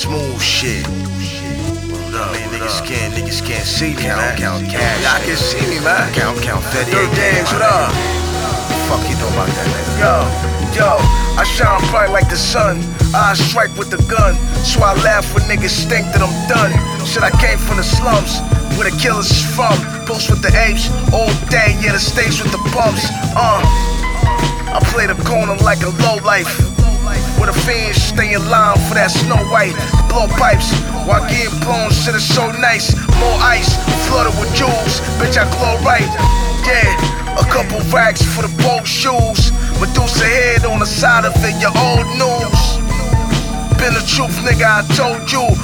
smooth shit. Niggas can't see me, man. Count cash. Y'all can see me, man. Count Fetty. Dirt Dames, what up? Fuck you know about that, nigga? Yo, I shine bright like the sun. I strike with the gun. So I laugh when niggas stink that I'm done. Shit, I came from the slums, where the killers is from. Post with the apes, all day, yeah, the stage with the bumps. I play the corner like a low life, where the fiends stay in line for that Snow White. Blow pipes while getting blown, shit is so nice. More ice, flooded with jewels, bitch I glow right. Yeah, a couple racks for the boat shoes. Medusa head on the side of it, your old news. Been the truth, nigga, I told you.